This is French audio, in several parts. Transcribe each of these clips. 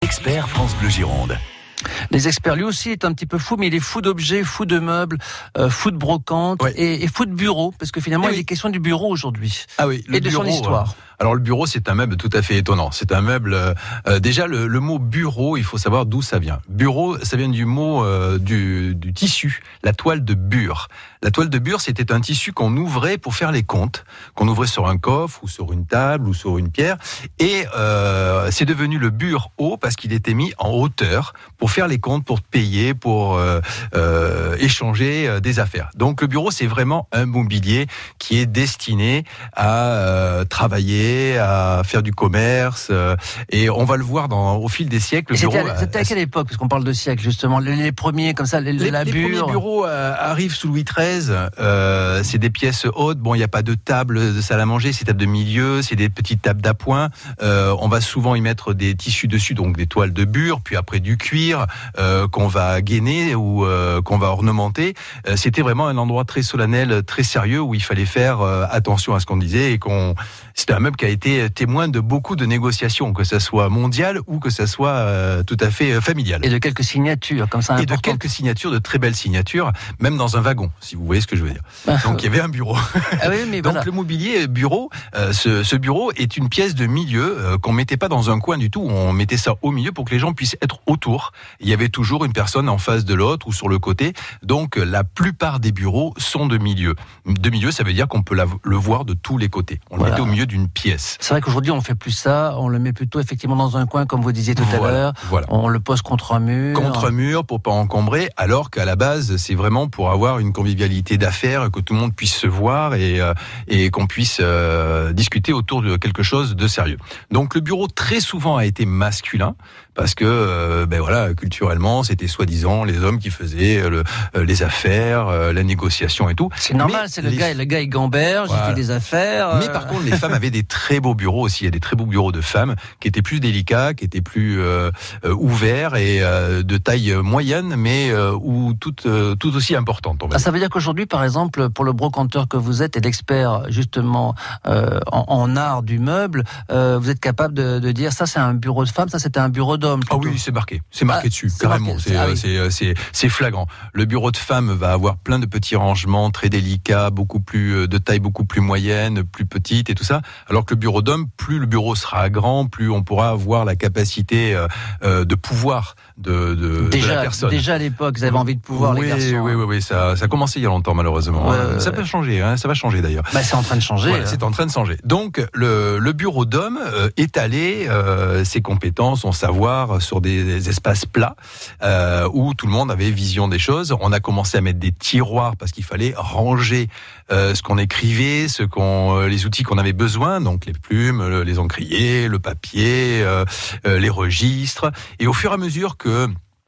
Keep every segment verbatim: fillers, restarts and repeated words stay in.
L'expert France Bleu Gironde. Les experts, lui aussi, est un petit peu fou, mais il est fou d'objets, fou de meubles, euh, fou de brocantes ouais. et, et fou de bureaux, parce que finalement, et il oui. est question du bureau aujourd'hui. Ah oui, le et de bureau, son histoire. Euh, alors le bureau, c'est un meuble tout à fait étonnant. C'est un meuble. Euh, déjà, le, le mot bureau, il faut savoir d'où ça vient. Bureau, ça vient du mot euh, du, du tissu, la toile de bure. La toile de bure, c'était un tissu qu'on ouvrait pour faire les comptes, qu'on ouvrait sur un coffre ou sur une table ou sur une pierre. Et euh, c'est devenu le bure haut parce qu'il était mis en hauteur pour faire les comptes, pour payer, pour euh, euh, échanger euh, des affaires. Donc le bureau, c'est vraiment un mobilier qui est destiné à euh, travailler, à faire du commerce. Euh, et on va le voir dans, au fil des siècles. Le c'était, bureau, à, c'était à quelle époque? Parce qu'on parle de siècle, justement. Les, les premiers, comme ça, les, les, la les bure. premiers bureaux euh, arrivent sous Louis treize. Euh, c'est des pièces hautes. Bon, il n'y a pas de table de salle à manger, c'est table de milieu, c'est des petites tables d'appoint. Euh, on va souvent y mettre des tissus dessus, donc des toiles de bure, puis après du cuir euh, qu'on va gainer ou euh, qu'on va ornementer. Euh, c'était vraiment un endroit très solennel, très sérieux où il fallait faire euh, attention à ce qu'on disait et qu'on. C'était un meuble qui a été témoin de beaucoup de négociations, que ça soit mondial ou que ça soit euh, tout à fait familial. Et de quelques signatures, comme ça. Et de quelques signatures, de très belles signatures, même dans un wagon, si vous voyez ce que je veux dire. Donc il y avait un bureau. Ah oui, mais Donc voilà. le mobilier bureau, euh, ce, ce bureau est une pièce de milieu euh, qu'on mettait pas dans un coin du tout. On mettait ça au milieu pour que les gens puissent être autour. Il y avait toujours une personne en face de l'autre ou sur le côté. Donc la plupart des bureaux sont de milieu. De milieu, ça veut dire qu'on peut la, le voir de tous les côtés. On Voilà. le mettait au milieu d'une pièce. C'est vrai qu'aujourd'hui, on fait plus ça. On le met plutôt effectivement dans un coin, comme vous disiez tout Voilà, à l'heure. voilà. On le pose contre un mur. Contre un mur pour pas encombrer, alors qu'à la base, c'est vraiment pour avoir une convivialité d'affaires, que tout le monde puisse se voir et, euh, et qu'on puisse euh, discuter autour de quelque chose de sérieux. Donc le bureau très souvent a été masculin parce que euh, ben voilà, culturellement, c'était soi-disant les hommes qui faisaient le, euh, les affaires, euh, la négociation et tout. C'est normal, Mais c'est le les... gars, le gars il gamberge, voilà. Il fait des affaires. Mais par contre, les femmes avaient des très beaux bureaux aussi. Il y a des très beaux bureaux de femmes qui étaient plus délicats, qui étaient plus euh, euh, ouverts et euh, de taille moyenne, mais euh, ou tout, euh, tout aussi importante. Ah, ça veut dire qu'aujourd'hui, par exemple, pour le brocanteur que vous êtes et l'expert justement euh, en, en art du meuble, euh, vous êtes capable de, de dire ça, c'est un bureau de femme, ça, c'était un bureau d'homme. Ah oui, c'est marqué, c'est marqué ah, dessus, c'est carrément. Marqué. C'est, ah, oui. c'est, c'est, c'est flagrant. Le bureau de femme va avoir plein de petits rangements très délicats, beaucoup plus de taille beaucoup plus moyenne, plus petite et tout ça. Alors que le bureau d'homme, plus le bureau sera grand, plus on pourra avoir la capacité euh, de pouvoir de, de, déjà, de la personne. Déjà à l'époque, vous avez envie de pouvoir, oui, les garçons. Oui, oui, oui, ça, ça a commencé il y a longtemps malheureusement. Ouais, ça peut changer, hein, ça va changer d'ailleurs. Bah, c'est en train de changer. Voilà, hein. C'est en train de changer. Donc le, le bureau d'homme euh, étalait euh, ses compétences, son savoir sur des, des espaces plats euh, où tout le monde avait vision des choses. On a commencé à mettre des tiroirs parce qu'il fallait ranger euh, ce qu'on écrivait, ce qu'on, euh, les outils qu'on avait besoin, donc les plumes, les encriers, le papier, euh, euh, les registres. Et au fur et à mesure que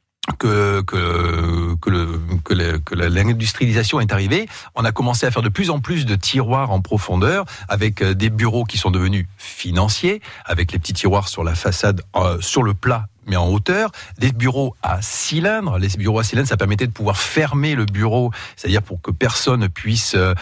Que, que, que, le, que, le, que l'industrialisation est arrivée, on a commencé à faire de plus en plus de tiroirs en profondeur, avec des bureaux qui sont devenus financiers, avec les petits tiroirs sur la façade, euh, sur le plat, mais en hauteur, des bureaux à cylindres. Les bureaux à cylindres, ça permettait de pouvoir fermer le bureau, c'est-à-dire pour que personne puisse euh,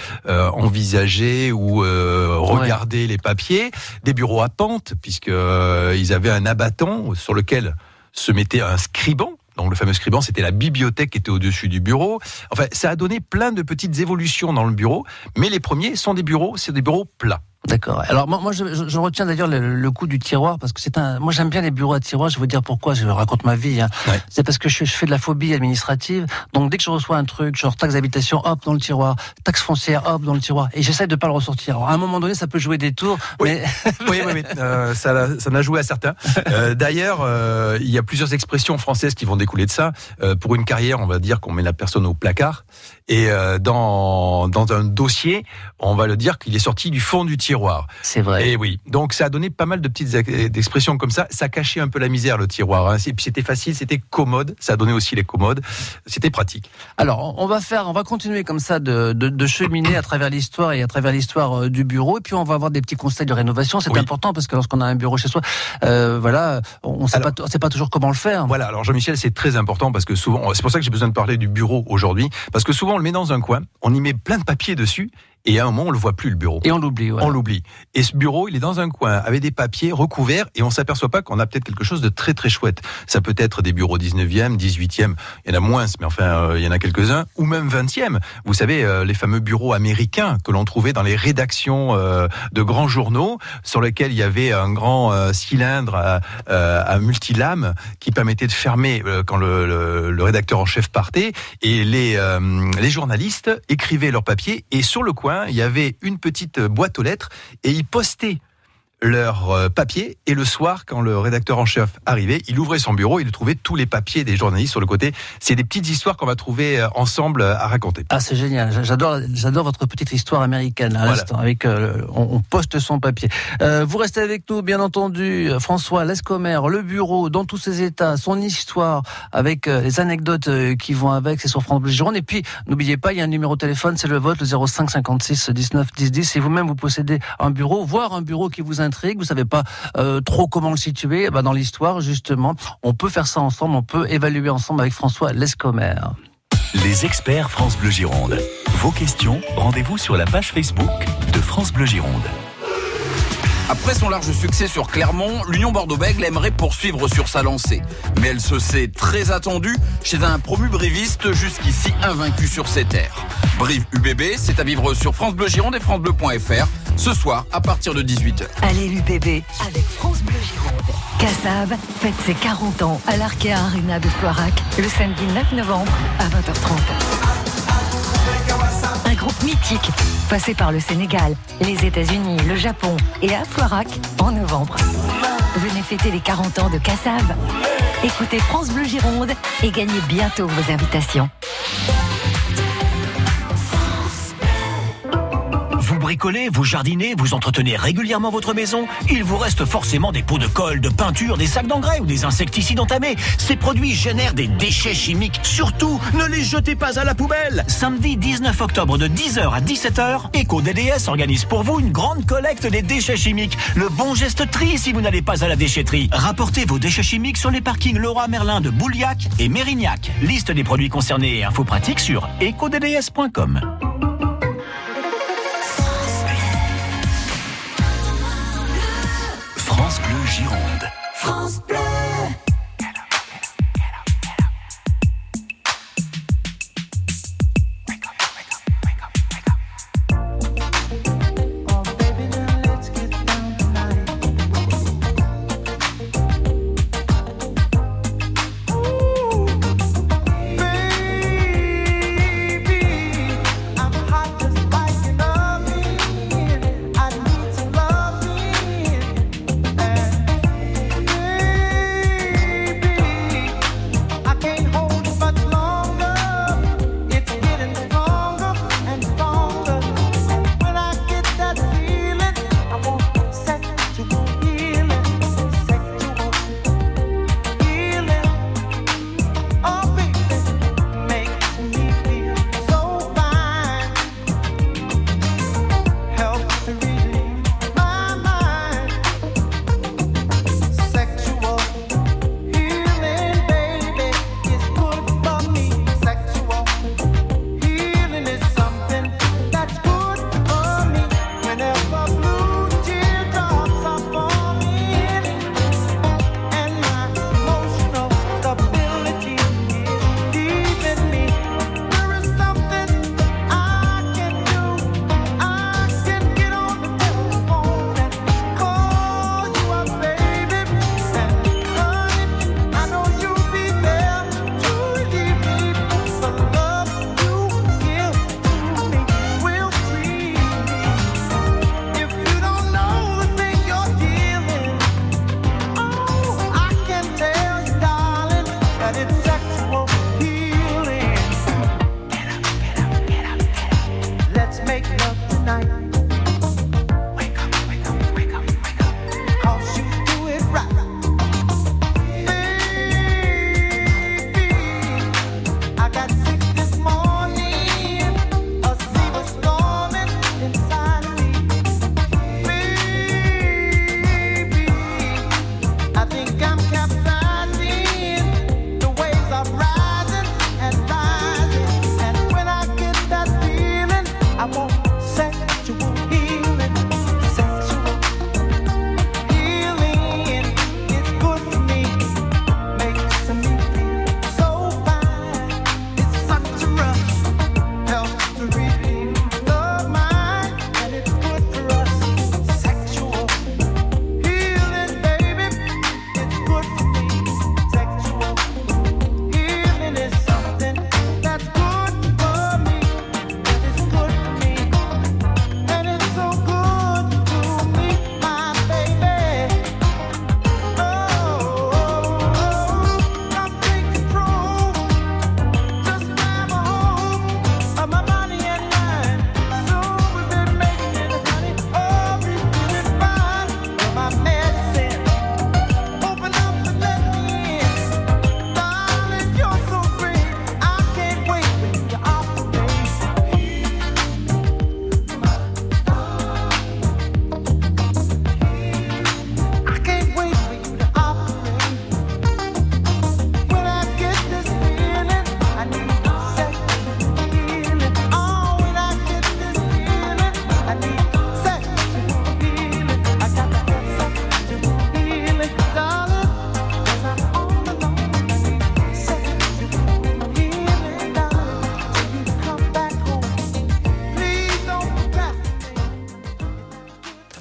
envisager ou euh, regarder ouais. les papiers. Des bureaux à pente, puisqu'ils euh, avaient un abattant sur lequel se mettait un scriban. Donc le fameux scriban, c'était la bibliothèque qui était au-dessus du bureau. Enfin, ça a donné plein de petites évolutions dans le bureau, mais les premiers sont des bureaux, c'est des bureaux plats. D'accord. Alors moi, moi je, je, je retiens d'ailleurs le, le coup du tiroir parce que c'est un. Moi, j'aime bien les bureaux à tiroir. Je vais vous dire pourquoi. Je raconte ma vie. Hein. Ouais. C'est parce que je, je fais de la phobie administrative. Donc dès que je reçois un truc, genre taxe d'habitation, hop dans le tiroir, taxe foncière, hop dans le tiroir, et j'essaie de pas le ressortir. Alors, à un moment donné, ça peut jouer des tours. Oui, mais... oui, oui, oui. Euh, ça, ça n'a joué à certains. Euh, d'ailleurs, euh, il y a plusieurs expressions françaises qui vont découler de ça. Euh, pour une carrière, on va dire qu'on met la personne au placard. Et euh, dans dans un dossier, on va le dire qu'il est sorti du fond du tiroir. C'est vrai. Et oui, donc ça a donné pas mal de petites expressions comme ça. Ça cachait un peu la misère, le tiroir. Hein. Et puis c'était facile, c'était commode. Ça a donné aussi les commodes. C'était pratique. Alors on va faire, on va continuer comme ça de de, de cheminer à travers l'histoire et à travers l'histoire du bureau. Et puis on va avoir des petits conseils de rénovation. C'est oui. important parce que lorsqu'on a un bureau chez soi, euh, voilà, on sait alors, pas, on sait pas toujours comment le faire. Voilà. Alors Jean-Michel, c'est très important parce que souvent, c'est pour ça que j'ai besoin de parler du bureau aujourd'hui, parce que souvent on le met dans un coin, on y met plein de papiers dessus. Et à un moment, on le voit plus, le bureau. Et on l'oublie, ouais. On l'oublie. Et ce bureau, il est dans un coin, avec des papiers recouverts, et on s'aperçoit pas qu'on a peut-être quelque chose de très très chouette. Ça peut être des bureaux dix-neuvième, dix-huitième, il y en a moins, mais enfin, euh, il y en a quelques-uns, ou même vingtième. Vous savez, euh, les fameux bureaux américains que l'on trouvait dans les rédactions euh, de grands journaux, sur lesquels il y avait un grand euh, cylindre à, euh, à multilames qui permettait de fermer euh, quand le, le, le rédacteur en chef partait, et les, euh, les journalistes écrivaient leurs papiers, et sur le coin, il y avait une petite boîte aux lettres, et ils postaient leur papier, et le soir, quand le rédacteur en chef arrivait, il ouvrait son bureau, il trouvait tous les papiers des journalistes sur le côté. C'est des petites histoires qu'on va trouver ensemble à raconter. Ah, c'est génial. J'adore, j'adore votre petite histoire américaine, à l'instant, voilà. Avec, euh, on, on poste son papier. Euh, vous restez avec nous, bien entendu, François Lescomer, le bureau, dans tous ses états, son histoire, avec euh, les anecdotes euh, qui vont avec, c'est sur France Bleu Gironde. Et puis, n'oubliez pas, il y a un numéro de téléphone, c'est le vôtre, le zéro cinq cinquante-six dix-neuf dix dix. Si vous-même vous possédez un bureau, voire un bureau qui vous intéresse, vous savez pas euh, trop comment le situer, bah dans l'histoire justement, on peut faire ça ensemble, on peut évaluer ensemble avec François Lescomer. Les experts France Bleu Gironde. Vos questions, rendez-vous sur la page Facebook de France Bleu Gironde. Après son large succès sur Clermont, l'Union Bordeaux-Bègles aimerait poursuivre sur sa lancée. Mais elle se sait très attendue chez un promu briviste jusqu'ici invaincu sur ses terres. Brive U B B, c'est à vivre sur France Bleu Gironde et francebleu point f r ce soir à partir de dix-huit heures. Allez l'U B B avec France Bleu Gironde. Cassav fête ses quarante ans à l'Arkea Arena de Floirac le samedi neuf novembre à vingt heures trente. Un groupe mythique passé par le Sénégal, les États-Unis, le Japon et à Floirac en novembre. Venez fêter les quarante ans de Cassav. Écoutez France Bleu Gironde et gagnez bientôt vos invitations. Vous bricolez, vous jardinez, vous entretenez régulièrement votre maison. Il vous reste forcément des pots de colle, de peinture, des sacs d'engrais ou des insecticides entamés. Ces produits génèrent des déchets chimiques. Surtout, ne les jetez pas à la poubelle. Samedi dix-neuf octobre de dix heures à dix-sept heures, EcoDD S organise pour vous une grande collecte des déchets chimiques. Le bon geste tri si vous n'allez pas à la déchetterie. Rapportez vos déchets chimiques sur les parkings Leroy Merlin de Bouliac et Mérignac. Liste des produits concernés et infos pratiques sur eco d d s point com. France Bleu Gironde. France Bleu. Baby, I'm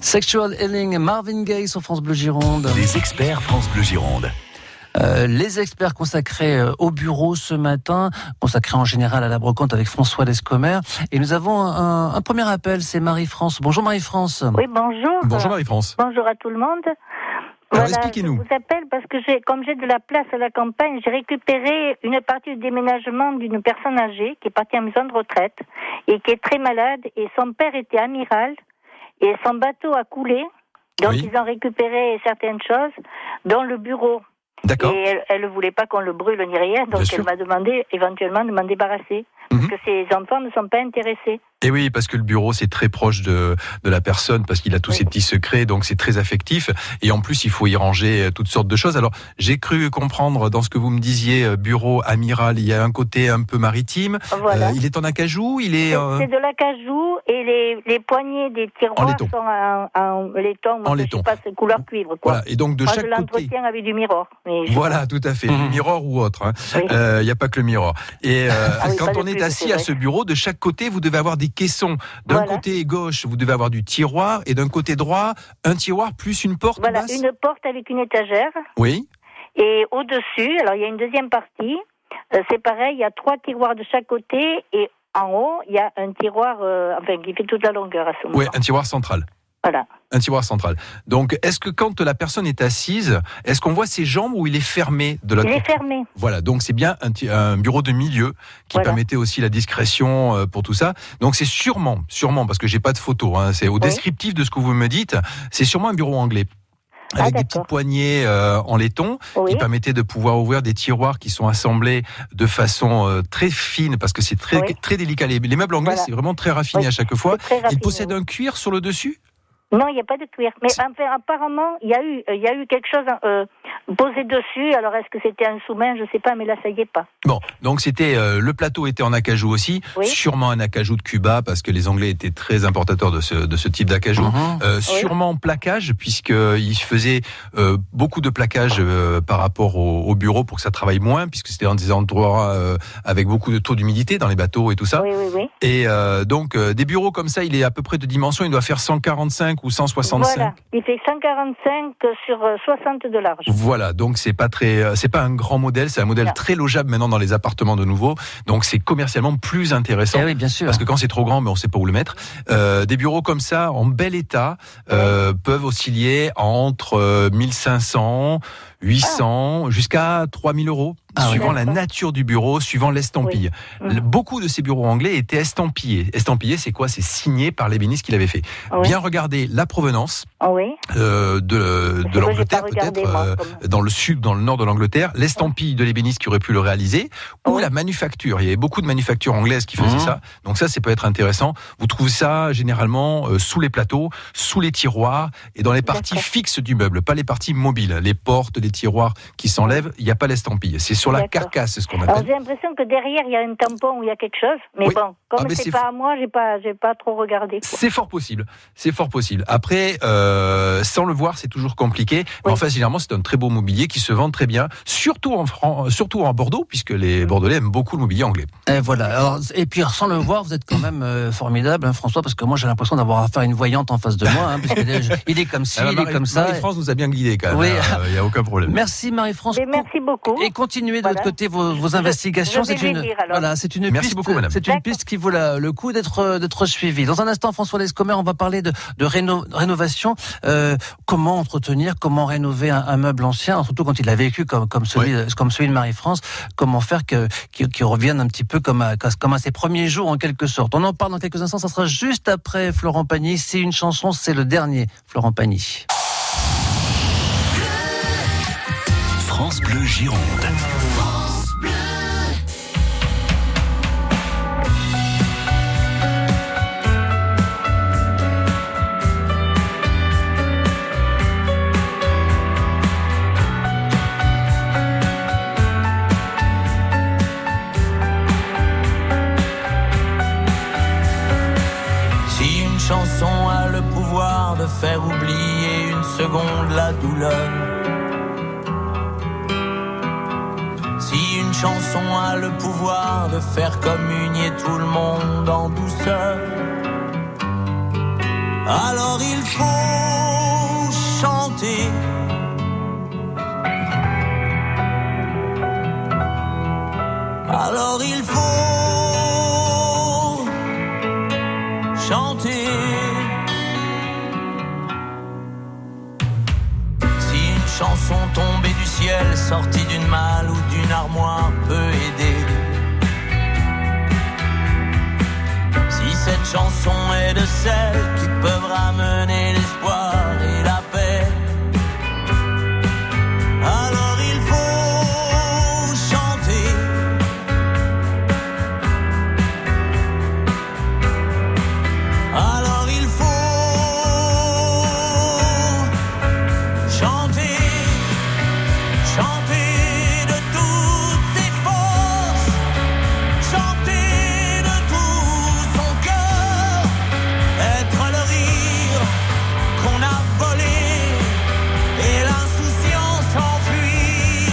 Sexual Healing, Marvin Gaye sur France Bleu Gironde. Les experts France Bleu Gironde. Euh, les experts consacrés euh, au bureau ce matin, consacrés en général à la brocante avec François Lescomer. Et nous avons un, un premier appel, c'est Marie-France. Bonjour Marie-France. Oui, bonjour. Bonjour Marie-France. Bonjour à tout le monde. Alors voilà, expliquez-nous. Je vous appelle parce que j'ai, comme j'ai de la place à la campagne, j'ai récupéré une partie du déménagement d'une personne âgée qui est partie en maison de retraite et qui est très malade. Et son père était amiral et son bateau a coulé. Donc oui. Ils ont récupéré certaines choses, dont le bureau. D'accord. Et elle ne voulait pas qu'on le brûle ni rien, donc Bien elle sûr. m'a demandé éventuellement de m'en débarrasser. Parce mmh. que ses enfants ne sont pas intéressés. Et oui, parce que le bureau, c'est très proche de, de la personne, parce qu'il a tous oui. ses petits secrets, donc c'est très affectif. Et en plus, il faut y ranger toutes sortes de choses. Alors, j'ai cru comprendre dans ce que vous me disiez, bureau amiral, il y a un côté un peu maritime. Voilà. Euh, il est en acajou, il est... C'est, euh... c'est de l'acajou, et les, les poignées des tiroirs sont en, en laiton. Moi, en je laiton. sais pas, c'est couleur cuivre, quoi. Voilà. Et donc, de Moi, chaque je côté... l'entretiens avec du miroir. Mais voilà, tout à fait. Mmh. Du miroir ou autre. Il hein. n'y oui. euh, a pas que le miroir. Et euh, ah oui, quand on est plus, assis à ce bureau, de chaque côté, vous devez avoir des caissons. D'un voilà. côté gauche, vous devez avoir du tiroir, et d'un côté droit, un tiroir plus une porte Voilà, basse. Une porte avec une étagère. Oui. Et au-dessus, alors il y a une deuxième partie, euh, c'est pareil, il y a trois tiroirs de chaque côté, et en haut, il y a un tiroir, euh, enfin, qui fait toute la longueur à ce moment. Oui, un tiroir central. Voilà. Un tiroir central. Donc, est-ce que quand la personne est assise, est-ce qu'on voit ses jambes ou il est fermé de la Il est fermé. Voilà, donc c'est bien un, un bureau de milieu qui voilà. permettait aussi la discrétion euh, pour tout ça. Donc c'est sûrement, sûrement, parce que j'ai pas de photo, hein, c'est au oui. descriptif de ce que vous me dites, c'est sûrement un bureau anglais. Avec ah, des petites poignées euh, en laiton oui. qui permettaient de pouvoir ouvrir des tiroirs qui sont assemblés de façon euh, très fine, parce que c'est très, oui. très délicat. Les, les meubles anglais, voilà. c'est vraiment très raffiné oui. à chaque fois. Raffiné, il possède oui. un cuir sur le dessus ? Non, il n'y a pas de cuir. Mais enfin, apparemment, il y a eu, il y a eu quelque chose euh, posé dessus. Alors, est-ce que c'était un sous-main ? Je ne sais pas, mais là, ça y est pas. Bon, donc c'était euh, le plateau était en acajou aussi, oui. sûrement un acajou de Cuba, parce que les Anglais étaient très importateurs de ce de ce type d'acajou. Mm-hmm. Euh, oui. Sûrement plaquage, puisqu'ils faisaient euh, beaucoup de plaquage euh, par rapport au, au bureau pour que ça travaille moins, puisque c'était dans des endroits euh, avec beaucoup de taux d'humidité dans les bateaux et tout ça. Oui, oui, oui. Et euh, donc euh, des bureaux comme ça, il est à peu près de dimension, il doit faire cent quarante-cinq ou cent soixante-cinq. Voilà, il fait cent quarante-cinq sur soixante de large. Voilà, donc c'est pas très, c'est pas un grand modèle, c'est un modèle non. très logeable maintenant dans les appartements de nouveau. Donc c'est commercialement plus intéressant. Eh oui, bien sûr. Parce que quand c'est trop grand, mais on sait pas où le mettre. Euh, des bureaux comme ça, en bel état, euh, peuvent osciller entre euh, mille cinq cents, huit cents, ah. jusqu'à trois mille euros. Ah, suivant oui, la nature du bureau, suivant l'estampille. Oui. Mmh. Beaucoup de ces bureaux anglais étaient estampillés. Estampillé, c'est quoi ? C'est signé par l'ébéniste qui l'avait fait. Oui. Bien regarder la provenance oui. euh, de, de l'Angleterre, peut-être, moi, euh, dans le sud, dans le nord de l'Angleterre, l'estampille de l'ébéniste qui aurait pu le réaliser, ou oui. la manufacture. Il y avait beaucoup de manufactures anglaises qui faisaient mmh. ça. Donc ça, ça peut être intéressant. Vous trouvez ça généralement euh, sous les plateaux, sous les tiroirs et dans les parties D'accord. fixes du meuble, pas les parties mobiles. Les portes, les tiroirs qui s'enlèvent, il n'y a pas l'estampille. C'est sur la D'accord. carcasse, c'est ce qu'on appelle. Alors, j'ai l'impression que derrière, il y a un tampon où il y a quelque chose. Mais oui. bon, comme ah, mais c'est, c'est pas f... à moi, j'ai pas, j'ai pas trop regardé. Quoi. C'est fort possible. C'est fort possible. Après, euh, sans le voir, c'est toujours compliqué. Oui. Mais enfin, généralement, c'est un très beau mobilier qui se vend très bien. Surtout en, Fran... surtout en Bordeaux, puisque les Bordelais aiment beaucoup le mobilier anglais. Et voilà. Alors, et puis, sans le voir, vous êtes quand même euh, formidable, hein, François, parce que moi, j'ai l'impression d'avoir affaire à une voyante en face de moi. Hein, parce que, euh, il est comme ci, alors, il Marie, est comme ça. Marie-France nous a bien guidés, quand même. Oui. Il n'y a aucun problème. Merci, Marie-France. Mais merci beaucoup. Et continuez de voilà. votre côté vos, vos investigations. Je, je c'est une, dire, voilà, c'est une Merci piste, beaucoup, madame. c'est une piste qui vaut la, le coup d'être, d'être suivie. Dans un instant, François Lescomer, on va parler de, de réno, rénovation. Euh, comment entretenir, comment rénover un, un meuble ancien, surtout quand il a vécu comme, comme celui, oui. comme celui de Marie-France. Comment faire que, qu'il, qu'il revienne un petit peu comme à, comme à ses premiers jours, en quelque sorte. On en parle dans quelques instants. Ça sera juste après Florent Pagny. C'est une chanson, c'est le dernier Florent Pagny. France Bleu Gironde. France Bleu. Si une chanson a le pouvoir de faire oublier une seconde la douleur, si une chanson a le pouvoir de faire communier tout le monde en douceur, Alors il faut chanter. Alors il faut chanter. Si une chanson tombée du ciel, sortie d'une malle ou d'une armoire peut aider. Si cette chanson est de celles qui peuvent ramener l'espoir et la paix, alors il faut chanter. Alors il faut chanter, chanter de toutes ses forces, chanter de tout son cœur, être le rire qu'on a volé et l'insouciance enfuie,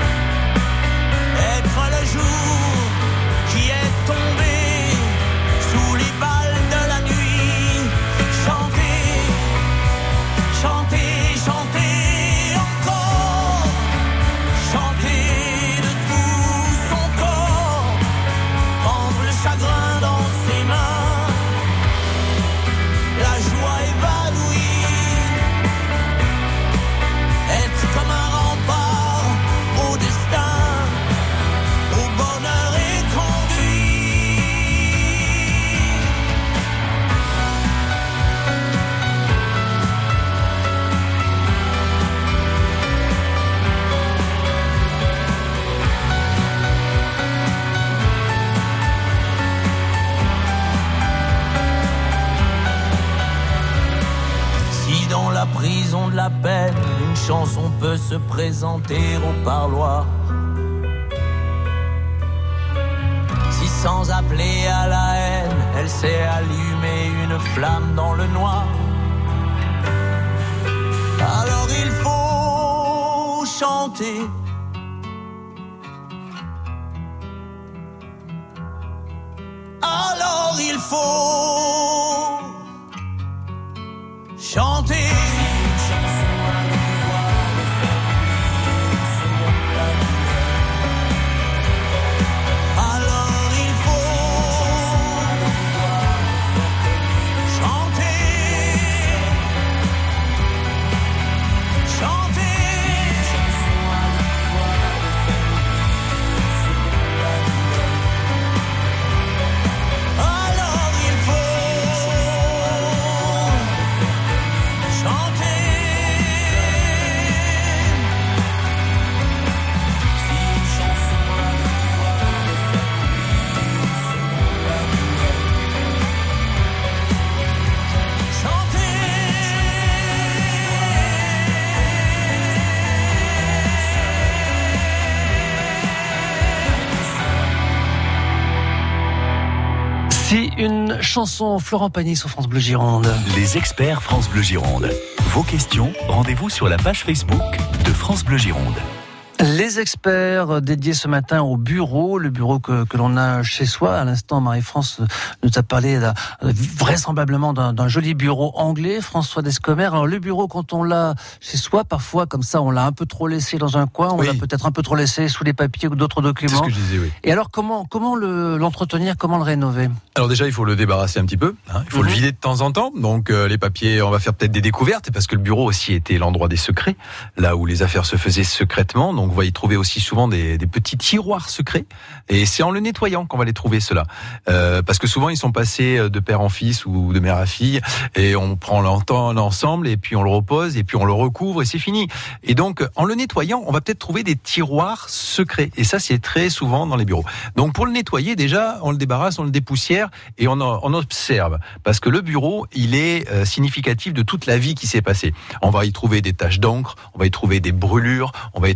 être le jour qui est tombé sous les balles de la nuit, chanter, chanter, chanter encore, chanter de tout son corps, prendre le chagrin dans ses mains, la joie évanouie, être comme un rempart au destin, au bonheur éconduit. Si dans la prison de la peine, une chanson peut se présenter au parloir, si sans appeler à la haine, elle sait allumer une flamme dans le noir, alors il faut chanter. Alors il faut chanter. Alors il faut chanter, chanter. Alors il faut chanter. Si une chanson a le pouvoir de faire oublier une seconde la douleur, chanter. Si une chanson, Florent Pagny sur France Bleu Gironde. Les experts France Bleu Gironde. Vos questions, rendez-vous sur la page Facebook de France Bleu Gironde. Les experts dédiés ce matin au bureau, le bureau que, que l'on a chez soi. À l'instant, Marie-France nous a parlé là, vraisemblablement d'un, d'un joli bureau anglais, François Descomer. Alors le bureau, quand on l'a chez soi, parfois comme ça, on l'a un peu trop laissé dans un coin, on oui. l'a peut-être un peu trop laissé sous les papiers ou d'autres documents. C'est ce que je disais, oui. Et alors comment, comment le, l'entretenir, comment le rénover? Alors déjà, il faut le débarrasser un petit peu, hein. Il faut mm-hmm. le vider de temps en temps. Donc euh, les papiers, on va faire peut-être des découvertes, parce que le bureau aussi était l'endroit des secrets, là où les affaires se faisaient secrètement. Donc on va y trouver aussi souvent des, des petits tiroirs secrets, et c'est en le nettoyant qu'on va les trouver, ceux-là. Euh, parce que souvent ils sont passés de père en fils ou de mère à fille, et on prend l'ensemble et puis on le repose et puis on le recouvre et c'est fini. Et donc en le nettoyant, on va peut-être trouver des tiroirs secrets, et ça c'est très souvent dans les bureaux. Donc pour le nettoyer, déjà on le débarrasse, on le dépoussière et on, on observe, parce que le bureau il est euh, significatif de toute la vie qui s'est passée. On va y trouver des taches d'encre, on va y trouver des brûlures, on va y trouver des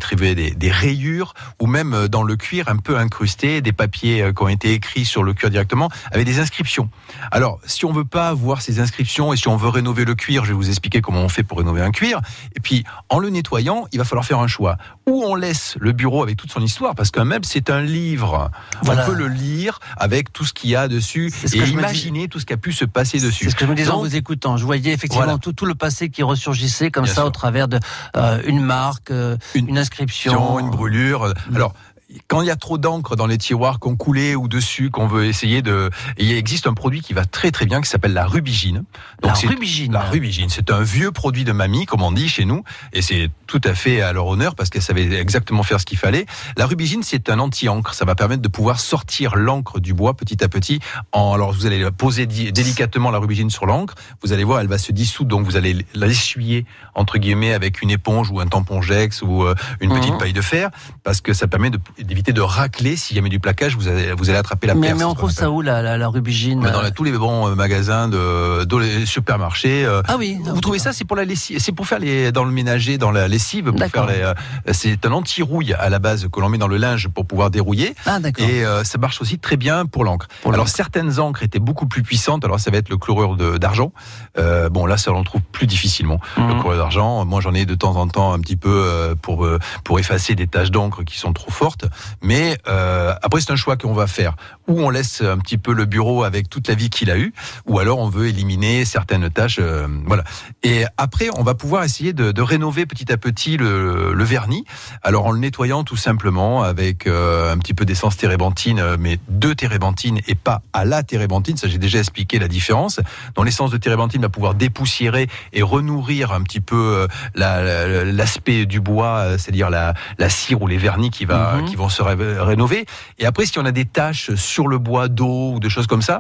des, des rayures ou même dans le cuir un peu incrusté, des papiers qui ont été écrits sur le cuir directement avec des inscriptions. Alors, si on veut pas voir ces inscriptions et si on veut rénover le cuir, je vais vous expliquer comment on fait pour rénover un cuir. Et puis, en le nettoyant, il va falloir faire un choix. Ou on laisse le bureau avec toute son histoire, parce qu'un meuble, c'est un livre. Voilà. On peut le lire avec tout ce qu'il y a dessus et imaginer tout ce qui a pu se passer dessus. C'est ce que je me disais en vous écoutant. Je voyais effectivement voilà. tout, tout le passé qui ressurgissait comme Bien ça sûr. Au travers de euh, une marque, euh, une, une inscription, une brûlure. Alors, quand il y a trop d'encre dans les tiroirs qu'on coulait ou dessus, qu'on veut essayer de... Et il existe un produit qui va très très bien, qui s'appelle la rubigine. Donc la c'est... rubigine La rubigine, c'est un vieux produit de mamie, comme on dit chez nous, et c'est tout à fait à leur honneur, parce qu'elle savait exactement faire ce qu'il fallait. La rubigine, c'est un anti-encre, ça va permettre de pouvoir sortir l'encre du bois petit à petit. En... Alors vous allez poser délicatement la rubigine sur l'encre, vous allez voir, elle va se dissoudre, donc vous allez l'essuyer, entre guillemets, avec une éponge ou un tampon Gex ou une mmh. petite paille de fer, parce que ça permet de... d'éviter de racler. S'il y a du plaquage, vous allez, vous allez attraper la mais, perce. Mais on trouve ça où, la, la, la rubigine? Dans la, tous les bons magasins, de, dans les supermarchés. Ah oui. Vous trouvez ça, c'est pour la lessive, c'est pour faire les, dans le ménager, dans la lessive, pour faire les, c'est un anti-rouille à la base que l'on met dans le linge pour pouvoir dérouiller. Ah d'accord. Et euh, ça marche aussi très bien pour l'encre. Pour alors l'encre. Certaines encres étaient beaucoup plus puissantes. Alors ça va être le chlorure de, d'argent. Euh, bon là, ça on le trouve plus difficilement. Mmh. Le chlorure d'argent. Moi, j'en ai de temps en temps un petit peu euh, pour euh, pour effacer des taches d'encre qui sont trop fortes. Mais euh, après, c'est un choix qu'on va faire. Ou on laisse un petit peu le bureau avec toute la vie qu'il a eue, ou alors on veut éliminer certaines tâches. Euh, voilà. Et après, on va pouvoir essayer de, de rénover petit à petit le, le vernis. Alors en le nettoyant tout simplement avec euh, un petit peu d'essence térébenthine, mais de térébenthine et pas à la térébenthine. Ça, j'ai déjà expliqué la différence. Donc l'essence de térébenthine va pouvoir dépoussiérer et renourrir un petit peu la, la, l'aspect du bois, c'est-à-dire la, la cire ou les vernis qui, va, mm-hmm. qui vont se ré- rénover. Et après, si on a des taches sur le bois d'eau ou des choses comme ça,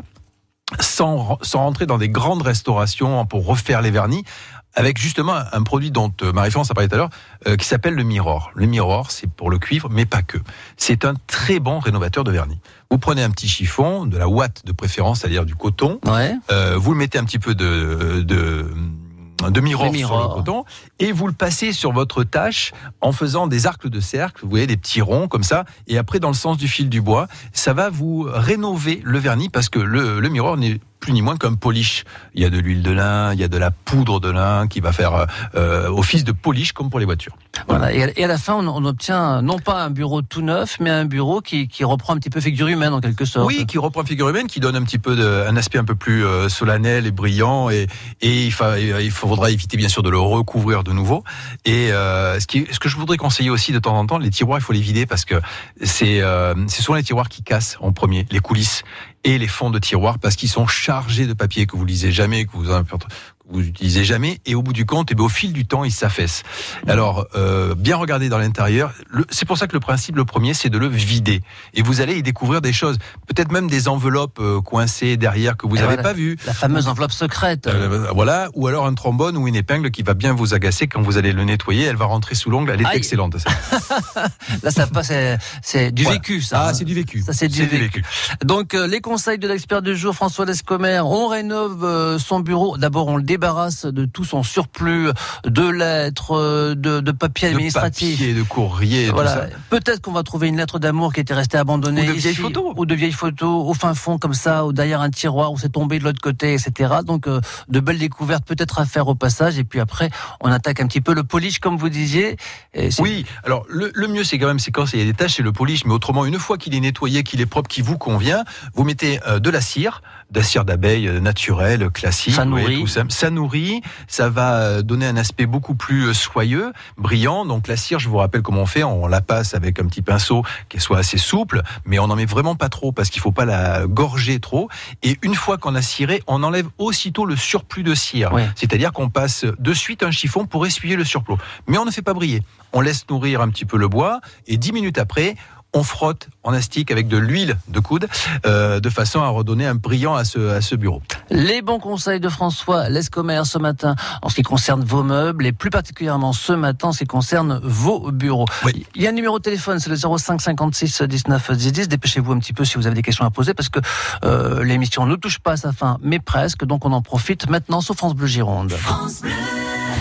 sans, sans rentrer dans des grandes restaurations pour refaire les vernis, avec justement un produit dont Marie-France a parlé tout à l'heure, euh, qui s'appelle le Mirror. Le Mirror, c'est pour le cuivre, mais pas que. C'est un très bon rénovateur de vernis. Vous prenez un petit chiffon, de la ouate de préférence, c'est-à-dire du coton, ouais. euh, vous le mettez un petit peu de... de de Mirror, Mirror sur le coton, et vous le passez sur votre tâche en faisant des arcs de cercle, vous voyez, des petits ronds comme ça, et après dans le sens du fil du bois, ça va vous rénover le vernis, parce que le, le Mirror n'est plus ni moins qu'un polish. Il y a de l'huile de lin, il y a de la poudre de lin qui va faire euh, office de polish comme pour les voitures. Voilà. Et à la fin, on, on obtient non pas un bureau tout neuf, mais un bureau qui, qui reprend un petit peu figure humaine en quelque sorte. Oui, qui reprend figure humaine, qui donne un petit peu de, un aspect un peu plus euh, solennel et brillant, et, et il, fa, il faudra éviter bien sûr de le recouvrir de nouveau. Et euh, ce, qui, ce que je voudrais conseiller aussi de temps en temps, les tiroirs, il faut les vider parce que c'est, euh, c'est souvent les tiroirs qui cassent en premier, les coulisses et les fonds de tiroirs, parce qu'ils sont chargés de papier que vous lisez jamais, que vous vous utilisez jamais, et au bout du compte, et bien, au fil du temps, ils s'affaissent. Alors, euh, bien regarder dans l'intérieur. Le, c'est pour ça que le principe, le premier, c'est de le vider. Et vous allez y découvrir des choses, peut-être même des enveloppes euh, coincées derrière que vous n'avez voilà, pas vues. La fameuse enveloppe secrète. Euh, voilà, ou alors un trombone ou une épingle qui va bien vous agacer quand vous allez le nettoyer. Elle va rentrer sous l'ongle. Elle est Aïe. excellente. Ça. Là, ça passe. C'est, c'est du voilà. vécu, ça. Ah, hein. c'est du vécu. Ça, c'est du, c'est vécu. du vécu. Donc, euh, les conseils de l'expert du jour, François Lescomer. On rénove euh, son bureau. D'abord, on le débarrasse de tout son surplus de lettres, de, de papier administratif, de papier, de courrier, voilà. tout ça. Peut-être qu'on va trouver une lettre d'amour qui était restée abandonnée, ou de ici, vieilles photos, ou de vieilles photos au fin fond comme ça, ou derrière un tiroir où c'est tombé de l'autre côté, et cetera. Donc euh, de belles découvertes peut-être à faire au passage. Et puis après, on attaque un petit peu le polish, comme vous disiez. Et oui. Alors le, le mieux, c'est quand même, c'est quand il y a des taches, c'est le polish. Mais autrement, une fois qu'il est nettoyé, qu'il est propre, qui vous convient, vous mettez euh, de la cire, de la cire d'abeille euh, naturelle, classique. Ça nourrit. Voyez, tout ça. Ça nourrit. Ça va donner un aspect beaucoup plus soyeux, brillant. Donc la cire, je vous rappelle comment on fait, on la passe avec un petit pinceau qui soit assez souple, mais on n'en met vraiment pas trop parce qu'il ne faut pas la gorger trop. Et une fois qu'on a ciré, on enlève aussitôt le surplus de cire. Oui. C'est-à-dire qu'on passe de suite un chiffon pour essuyer le surplus. Mais on ne fait pas briller. On laisse nourrir un petit peu le bois et dix minutes après, on frotte en astique avec de l'huile de coude, euh, de façon à redonner un brillant à ce, à ce bureau. Les bons conseils de François Lescomer ce matin en ce qui concerne vos meubles et plus particulièrement ce matin en ce qui concerne vos bureaux. Oui. Il y a un numéro de téléphone, c'est le zéro cinq cinquante-six dix-neuf dix dix. Dépêchez-vous un petit peu si vous avez des questions à poser parce que euh, l'émission ne touche pas à sa fin, mais presque. Donc on en profite maintenant sur France Bleu Gironde. France Bleu.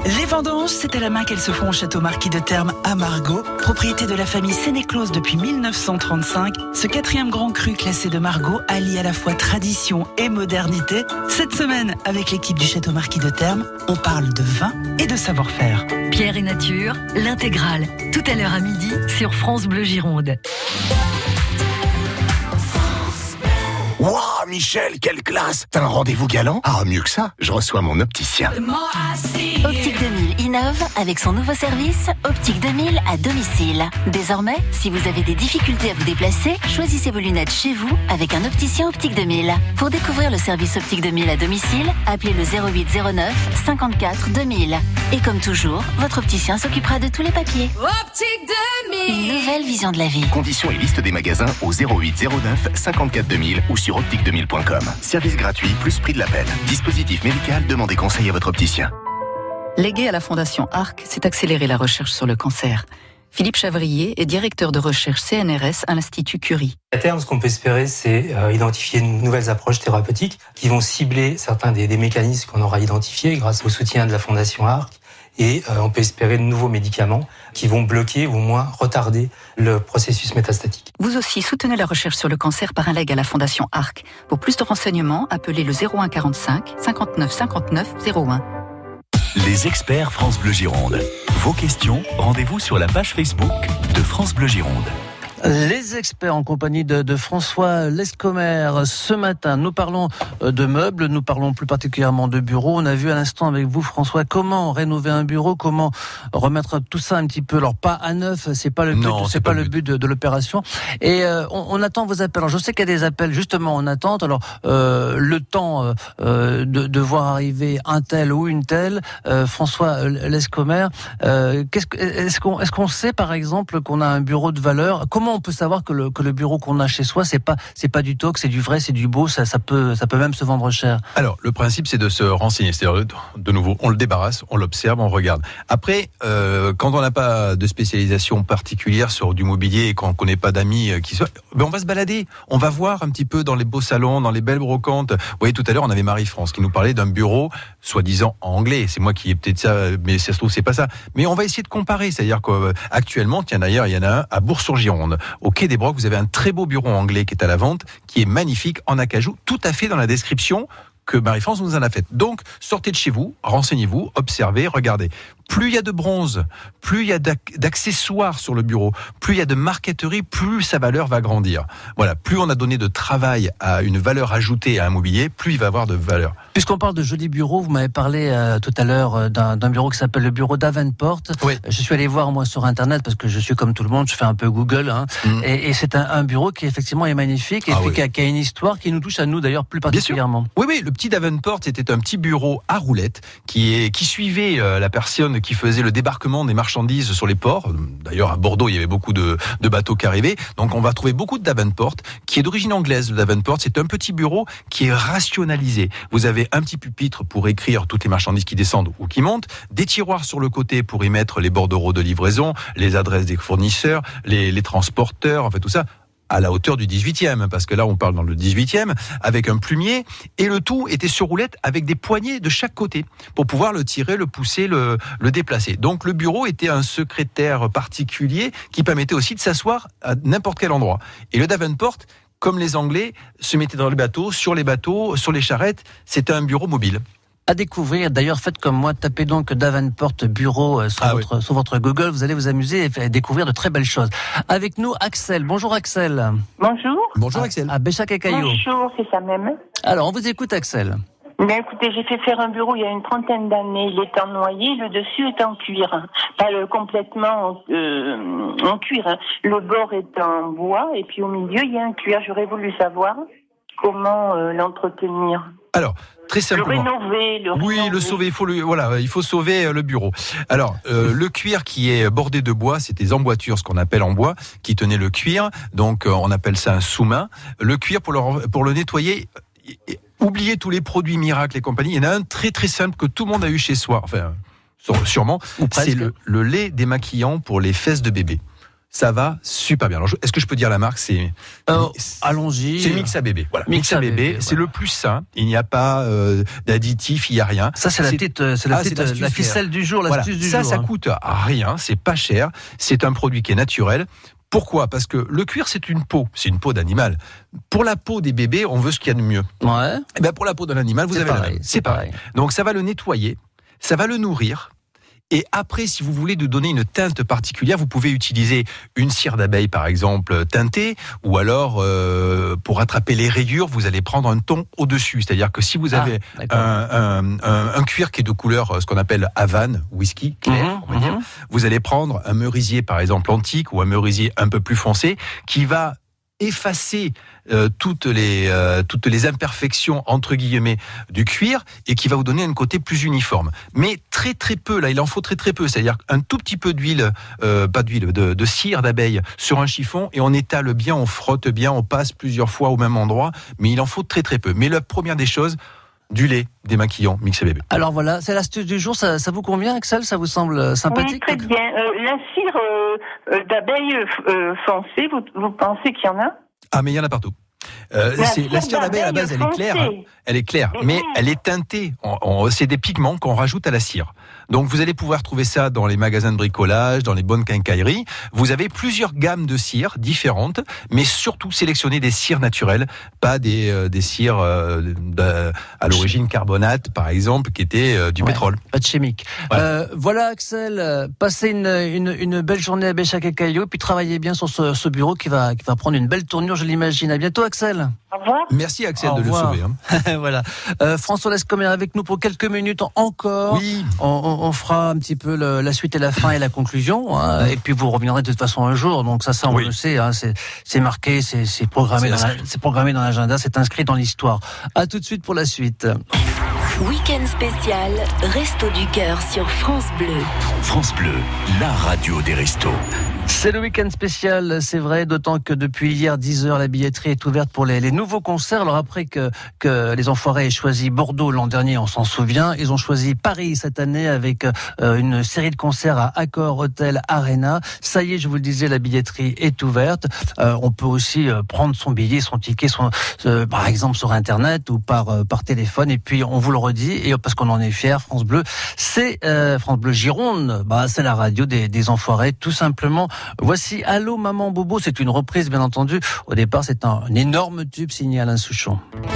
Les vendanges, c'est à la main qu'elles se font au château Marquis de Termes à Margaux. Propriété de la famille Sénéclose depuis mille neuf cent trente-cinq, ce quatrième grand cru classé de Margaux allie à la fois tradition et modernité. Cette semaine, avec l'équipe du château Marquis de Termes, on parle de vin et de savoir-faire. Pierre et Nature, l'intégrale, tout à l'heure à midi sur France Bleu Gironde. Waouh, Michel, quelle classe! T'as un rendez-vous galant? Ah, mieux que ça, je reçois mon opticien. Optique deux mille innove avec son nouveau service Optique deux mille à domicile. Désormais, si vous avez des difficultés à vous déplacer, choisissez vos lunettes chez vous avec un opticien Optique deux mille. Pour découvrir le service Optique deux mille à domicile, appelez le zéro huit zéro neuf cinquante-quatre deux mille. Et comme toujours, votre opticien s'occupera de tous les papiers. Optique deux mille. Une nouvelle vision de la vie. Conditions et liste des magasins au zéro huit zéro neuf cinquante-quatre deux mille ou sur optique deux mille point com. Service gratuit plus prix de l'appel. Dispositif médical, demandez conseil à votre opticien. Légué à la Fondation Arc, c'est accélérer la recherche sur le cancer. Philippe Chavrier est directeur de recherche C N R S à l'Institut Curie. À terme, ce qu'on peut espérer, c'est euh, identifier de nouvelles approches thérapeutiques qui vont cibler certains des, des mécanismes qu'on aura identifiés grâce au soutien de la Fondation Arc. Et euh, on peut espérer de nouveaux médicaments qui vont bloquer ou au moins retarder le processus métastatique. Vous aussi soutenez la recherche sur le cancer par un leg à la Fondation Arc. Pour plus de renseignements, appelez le zéro un quarante-cinq cinquante-neuf cinquante-neuf zéro un. Les experts France Bleu Gironde. Vos questions, rendez-vous sur la page Facebook de France Bleu Gironde. Les experts en compagnie de, de François Lescomer. Ce matin, nous parlons de meubles, nous parlons plus particulièrement de bureaux. On a vu à l'instant avec vous, François, comment rénover un bureau, comment remettre tout ça un petit peu, alors pas à neuf, c'est pas le but, non, c'est, c'est pas, pas le but de, de l'opération. Et euh, on, on attend vos appels. Alors, je sais qu'il y a des appels justement en attente. Alors euh, le temps euh, de, de voir arriver un tel ou une telle, euh, François Lescomer, euh, qu'est-ce que, est-ce qu'on, est-ce qu'on sait par exemple qu'on a un bureau de valeur? Comment on peut savoir que le, que le bureau qu'on a chez soi, c'est pas, c'est pas du toc, c'est du vrai, c'est du beau, ça, ça peut, ça peut même se vendre cher. Alors, le principe, c'est de se renseigner. C'est-à-dire, de nouveau, on le débarrasse, on l'observe, on regarde. Après, euh, quand on n'a pas de spécialisation particulière sur du mobilier et qu'on connaît pas d'amis qui soient, ben on va se balader. On va voir un petit peu dans les beaux salons, dans les belles brocantes. Vous voyez, tout à l'heure, on avait Marie-France qui nous parlait d'un bureau, soi-disant en anglais. C'est moi qui ai peut-être ça, mais ça se trouve, c'est pas ça. Mais on va essayer de comparer. C'est-à-dire qu'actuellement, tiens d'ailleurs, il y en a un à Bourg-sur-Gironde. Au Quai des Brocs, vous avez un très beau bureau anglais qui est à la vente, qui est magnifique, en acajou, tout à fait dans la description que Marie-France nous en a faite. Donc, sortez de chez vous, renseignez-vous, observez, regardez. Plus il y a de bronze, plus il y a d'accessoires sur le bureau, plus il y a de marqueterie, plus sa valeur va grandir. Voilà, plus on a donné de travail à une valeur ajoutée à un mobilier, plus il va avoir de valeur. Puisqu'on parle de jolis bureaux, vous m'avez parlé euh, tout à l'heure euh, d'un, d'un bureau qui s'appelle le bureau Davenport. Oui. Je suis allé voir moi sur Internet parce que je suis comme tout le monde, je fais un peu Google, hein, mmh. et, et c'est un, un bureau qui effectivement est magnifique et ah puis oui. qui, a, qui a une histoire qui nous touche à nous d'ailleurs plus particulièrement. Oui, oui, le petit Davenport, c'était un petit bureau à roulettes qui, est, qui suivait euh, la personne qui faisait le débarquement des marchandises sur les ports. D'ailleurs, à Bordeaux, il y avait beaucoup de, de bateaux qui arrivaient. Donc, on va trouver beaucoup de Davenport, qui est d'origine anglaise. Le Davenport, c'est un petit bureau qui est rationalisé. Vous avez un petit pupitre pour écrire toutes les marchandises qui descendent ou qui montent, des tiroirs sur le côté pour y mettre les bordereaux de livraison, les adresses des fournisseurs, les, les transporteurs, en fait, tout ça. À la hauteur du dix-huitième, parce que là on parle dans le dix-huitième, avec un plumier, et le tout était sur roulette avec des poignées de chaque côté, pour pouvoir le tirer, le pousser, le, le déplacer. Donc le bureau était un secrétaire particulier qui permettait aussi de s'asseoir à n'importe quel endroit. Et le Davenport, comme les Anglais, se mettait dans les bateaux, sur les bateaux, sur les charrettes, c'était un bureau mobile. À découvrir, d'ailleurs faites comme moi, tapez donc Davenport bureau sur, ah votre, oui. sur votre Google, vous allez vous amuser et découvrir de très belles choses. Avec nous Axel, bonjour Axel. Bonjour. Bonjour Axel. À, à Béchac-et-Caillaux. Bonjour, c'est ça même. Alors on vous écoute Axel. Ben écoutez, j'ai fait faire un bureau il y a une trentaine d'années, il est en noyer, le dessus est en cuir, pas le, complètement euh, en cuir, hein. Le bord est en bois et puis au milieu il y a un cuir, j'aurais voulu savoir comment euh, l'entretenir. Alors, très simplement. Le rénover, le Oui, rénover. le sauver, il faut le, voilà, il faut sauver le bureau. Alors, euh, le cuir qui est bordé de bois, c'est des emboîtures, ce qu'on appelle en bois, qui tenaient le cuir. Donc, euh, on appelle ça un sous-main. Le cuir, pour le, pour le nettoyer, oubliez tous les produits miracles et compagnie. Il y en a un très très simple que tout le monde a eu chez soi. Enfin, sûrement. C'est le, le lait démaquillant pour les fesses de bébé. Ça va super bien. Alors, je, est-ce que je peux dire la marque? C'est euh, allons-y. C'est Mixa Bébé. Voilà. Mixa, Mixa Bébé, Bébé, c'est voilà. le plus sain. Il n'y a pas euh, d'additifs, il n'y a rien. Ça, c'est la petite, c'est la ah, petite, c'est la ficelle du jour, l'astuce voilà. du ça, jour. Ça, hein. ça coûte rien. C'est pas cher. C'est un produit qui est naturel. Pourquoi ? Parce que le cuir, c'est une peau. C'est une peau d'animal. Pour la peau des bébés, on veut ce qu'il y a de mieux. Ouais. Et ben pour la peau d'un animal, vous c'est avez pareil, la même. C'est pareil. Donc, ça va le nettoyer. Ça va le nourrir. Et après, si vous voulez lui donner une teinte particulière, vous pouvez utiliser une cire d'abeille, par exemple, teintée, ou alors, euh, pour attraper les rayures, vous allez prendre un ton au-dessus. C'est-à-dire que si vous avez ah, un, un, un, un cuir qui est de couleur, ce qu'on appelle Havane, whisky, clair, mmh, on va dire, mmh. vous allez prendre un merisier, par exemple, antique, ou un merisier un peu plus foncé, qui va effacer euh, toutes les euh, toutes les imperfections entre guillemets du cuir et qui va vous donner un côté plus uniforme. Mais très très peu, là, il en faut très très peu. C'est-à-dire un tout petit peu d'huile, euh, pas d'huile, de, de cire d'abeille sur un chiffon et on étale bien, on frotte bien, on passe plusieurs fois au même endroit. Mais il en faut très très peu. Mais la première des choses, du lait démaquillant, Mixa Bébé. Alors voilà, c'est l'astuce du jour. Ça, ça vous convient, Axel? Ça vous semble sympathique? Oui, très bien. Euh, la cire euh, euh, d'abeille euh, foncée, vous, vous pensez qu'il y en a? Ah, mais il y en a partout. Euh, la, c'est, cire la cire d'abeille, à la base, elle est claire. Hein. Elle est claire, mais, mais elle est teintée. On, on, c'est des pigments qu'on rajoute à la cire. Donc, vous allez pouvoir trouver ça dans les magasins de bricolage, dans les bonnes quincailleries. Vous avez plusieurs gammes de cires différentes, mais surtout sélectionner des cires naturelles, pas des, euh, des cires euh, de, à l'origine carbonate, par exemple, qui étaient euh, du ouais, pétrole. Pas de chimique. Voilà, euh, voilà Axel, passez une, une, une belle journée à Béchac et Caillou, puis travaillez bien sur ce, ce bureau qui va, qui va prendre une belle tournure, je l'imagine. À bientôt, Axel. Au revoir. Merci Axel Au de revoir. le sauver. Hein. Voilà. Euh, François Lescomer avec nous pour quelques minutes encore. Oui. On, on, on fera un petit peu le, la suite et la fin et la conclusion. Hein, et puis vous reviendrez de toute façon un jour. Donc ça, ça on oui. le sait. Hein, c'est, c'est marqué, c'est, c'est programmé, c'est, dans la, c'est programmé dans l'agenda, c'est inscrit dans l'histoire. À tout de suite pour la suite. Week-end spécial Resto du Cœur sur France Bleu. France Bleu, la radio des restos. C'est le week-end spécial, c'est vrai, d'autant que depuis hier dix heures, la billetterie est ouverte pour les, les nouveaux concerts. Alors après que, que les Enfoirés aient choisi Bordeaux l'an dernier, on s'en souvient, ils ont choisi Paris cette année avec euh, une série de concerts à Accor Hotel Arena. Ça y est, je vous le disais, la billetterie est ouverte. Euh, on peut aussi euh, prendre son billet, son ticket, son, euh, par exemple sur Internet ou par, euh, par téléphone. Et puis on vous le redit, et parce qu'on en est fiers, France Bleu, c'est euh, France Bleu Gironde, bah, c'est la radio des, des Enfoirés, tout simplement. Voici Allô Maman Bobo, c'est une reprise bien entendu. Au départ, c'est un, un énorme tube signé Alain Souchon.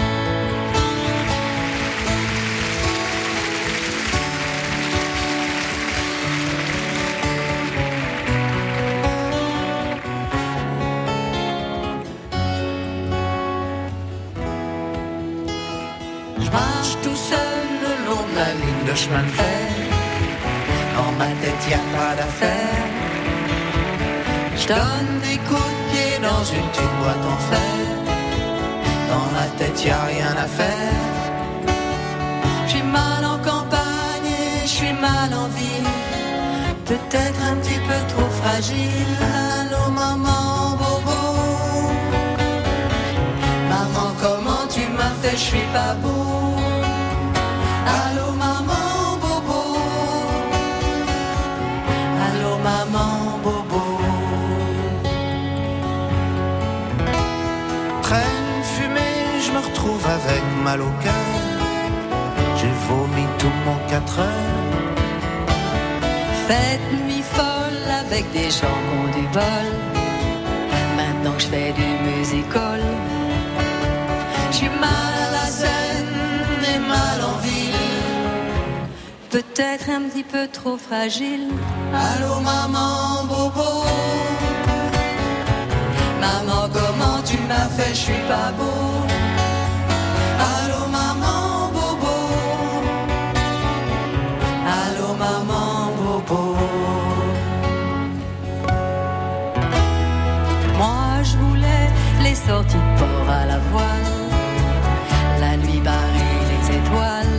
Je marche tout seul le long de la ligne de chemin de fer. Dans ma tête, y a pas d'affaire. Je donne des coups de pied dans une petite boîte en fer. Dans ma tête y a rien à faire. J'ai mal en campagne et je suis mal en ville. Peut-être un petit peu trop fragile. Allô maman bobo. Maman comment tu m'as fait, je suis pas beau. Allô maman bobo. Allô maman bobo. Traîne fumée, je me retrouve avec mal au cœur. J'ai vomi tout mon quatre heures. Fête nuit folle avec des gens qui ont du bol. Maintenant que je fais du musical, je suis mal à la scène et mal en ville. Peut-être un petit peu trop fragile. Allô maman bobo. Maman comment tu m'as fait, je suis pas beau. Allô maman bobo. Allô maman bobo. Moi je voulais les sorties de port à la voile, la nuit barrée, les étoiles.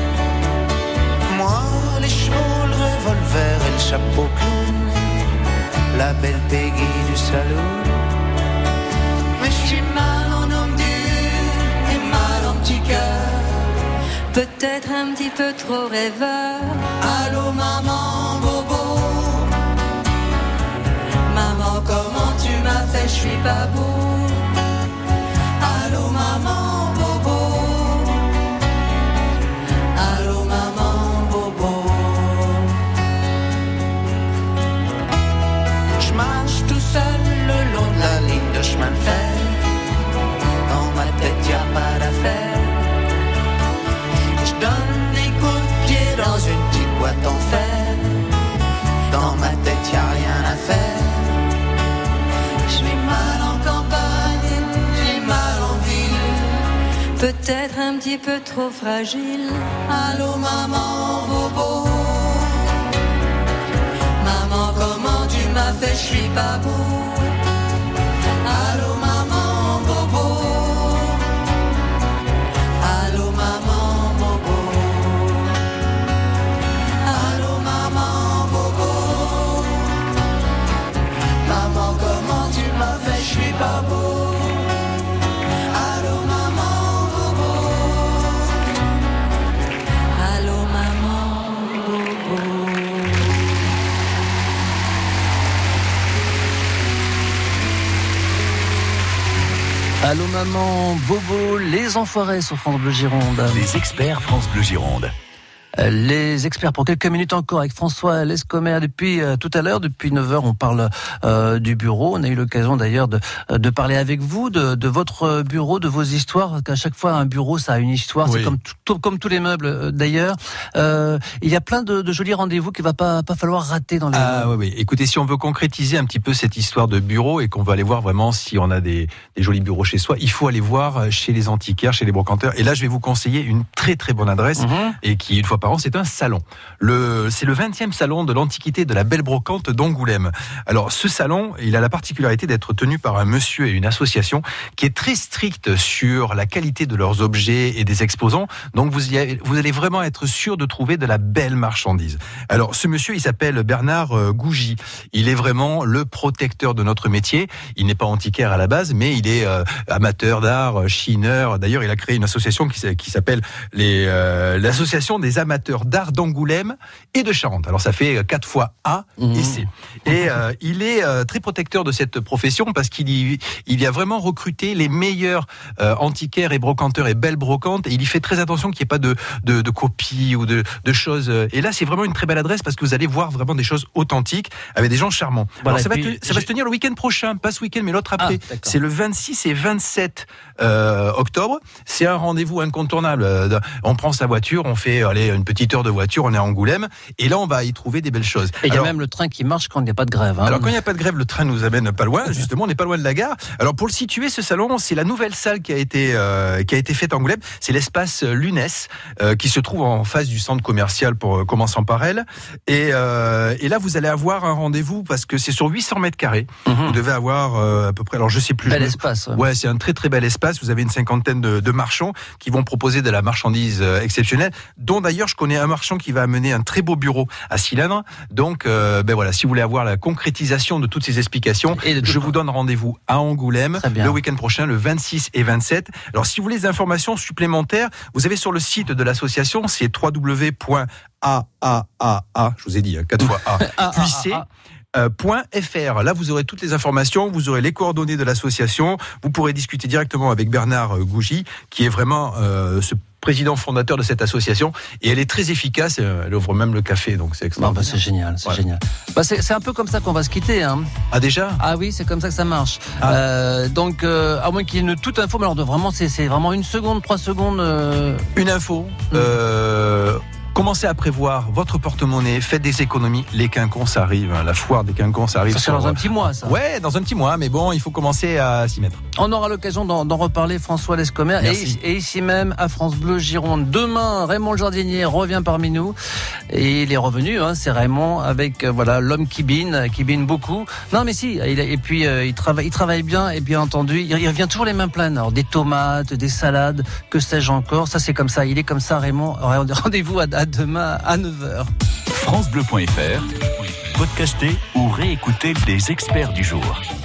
Moi les chevaux, le revolver et le chapeau clown, la belle Peggy du salon. Mais je suis mal en homme dur et mal en petit cœur. Peut-être un petit peu trop rêveur. Allô maman bobo. Maman pas beau. Allô maman bobo. Allô maman bobo. Je marche tout seul le long de la ligne de chemin de fer. Dans ma tête y a pas d'affaire. Je donne des coups de pied dans une petite boîte en fer. Dans ma tête y a rien à faire. J'ai mal en campagne, j'ai mal en ville. Peut-être un petit peu trop fragile. Allô maman bobo. Maman comment tu m'as fait, je suis pas beau. Allô maman bobo. Allô maman bobo. Allô maman bobo. Maman comment tu m'as fait, je suis pas beau. Allô maman bobo. Allô maman bobo. Allô maman, Bobo, les enfoirés sur France Bleu Gironde. Les experts France Bleu Gironde. Les experts pour quelques minutes encore avec François Lescomer depuis euh, tout à l'heure, depuis neuf heures on parle euh, du bureau. On a eu l'occasion d'ailleurs de, de parler avec vous de, de votre bureau, de vos histoires, qu'à chaque fois un bureau ça a une histoire, oui. C'est comme, tout, comme tous les meubles euh, d'ailleurs. Euh, il y a plein de, de jolis rendez-vous qu'il va pas, pas falloir rater dans les... Ah oui, oui, écoutez, si on veut concrétiser un petit peu cette histoire de bureau et qu'on veut aller voir vraiment si on a des, des jolis bureaux chez soi, il faut aller voir chez les antiquaires, chez les brocanteurs. Et là je vais vous conseiller une très très bonne adresse mmh. et qui une fois par an, c'est un salon. Le, c'est le vingtième salon de l'Antiquité de la Belle Brocante d'Angoulême. Alors, ce salon, il a la particularité d'être tenu par un monsieur et une association qui est très stricte sur la qualité de leurs objets et des exposants. Donc, vous, y avez, vous allez vraiment être sûr de trouver de la belle marchandise. Alors, ce monsieur, il s'appelle Bernard Gougy. Il est vraiment le protecteur de notre métier. Il n'est pas antiquaire à la base, mais il est euh, amateur d'art, chineur. D'ailleurs, il a créé une association qui, qui s'appelle les, euh, l'Association des amateurs d'art d'Angoulême et de Charente. Alors ça fait quatre fois A mmh. et C. Et euh, il est euh, très protecteur de cette profession parce qu'il y, il y a vraiment recruté les meilleurs euh, antiquaires et brocanteurs et belles brocantes. Et il y fait très attention qu'il n'y ait pas de, de, de copies ou de, de choses. Et là, c'est vraiment une très belle adresse parce que vous allez voir vraiment des choses authentiques avec des gens charmants. Voilà, alors ça, va, puis, te, ça va se tenir le week-end prochain, pas ce week-end mais l'autre après. Ah, c'est le vingt-six et vingt-sept euh, octobre. C'est un rendez-vous incontournable. On prend sa voiture, on fait allez, une petite heure de voiture, on est à Angoulême, et là on va y trouver des belles choses. Et il y a même le train qui marche quand il n'y a pas de grève. Hein. Alors quand il n'y a pas de grève, le train nous amène pas loin, justement, on n'est pas loin de la gare. Alors pour le situer, ce salon, c'est la nouvelle salle qui a été, euh, qui a été faite à Angoulême, c'est l'espace Lunès, euh, qui se trouve en face du centre commercial, pour euh, commençant par elle. Et, euh, et là vous allez avoir un rendez-vous, parce que c'est sur huit cents mètres carrés, mmh. vous devez avoir euh, à peu près, alors je sais plus. Bel je espace. Ouais, ouais c'est un très très bel espace, vous avez une cinquantaine de, de marchands qui vont proposer de la marchandise euh, exceptionnelle, dont d'ailleurs je connais un marchand qui va amener un très beau bureau à Cylindre. Donc, euh, ben voilà, si vous voulez avoir la concrétisation de toutes ces explications, et je vous donne rendez-vous à Angoulême le week-end prochain, le vingt-six et vingt-sept. Alors, si vous voulez des informations supplémentaires, vous avez sur le site de l'association, c'est w w w point a a a a, je vous ai dit, hein, quatre fois A, puis C. Euh, .fr. Là, vous aurez toutes les informations, vous aurez les coordonnées de l'association, vous pourrez discuter directement avec Bernard Gougy, qui est vraiment euh, ce président fondateur de cette association, et elle est très efficace, elle ouvre même le café, donc c'est extraordinaire. Bah c'est génial, c'est ouais. génial. Bah c'est, c'est un peu comme ça qu'on va se quitter. Hein. Ah déjà ? Ah oui, c'est comme ça que ça marche. Ah. Euh, donc, euh, à moins qu'il y ait une toute info, mais alors de vraiment, c'est, c'est vraiment une seconde, trois secondes. Euh... Une info. Mmh. Euh... Commencez à prévoir votre porte-monnaie, faites des économies. Les quinconces arrivent, hein, la foire des quinconces arrive. Ça, c'est dans un petit mois, ça. Ouais, dans un petit mois, mais bon, il faut commencer à s'y mettre. On aura l'occasion d'en, d'en reparler, François Lescomer, et, et ici même à France Bleu Gironde. Demain, Raymond le Jardinier revient parmi nous, et il est revenu. Hein, c'est Raymond avec euh, voilà l'homme qui bine, qui bine beaucoup. Non, mais si. Il, et puis euh, il travaille, il travaille bien, et bien entendu, il, il revient toujours les mains pleines. Alors, des tomates, des salades, que sais-je encore. Ça, c'est comme ça. Il est comme ça, Raymond. Rendez-vous à à demain à neuf heures. francebleu point f r, podcastez ou réécoutez les experts du jour.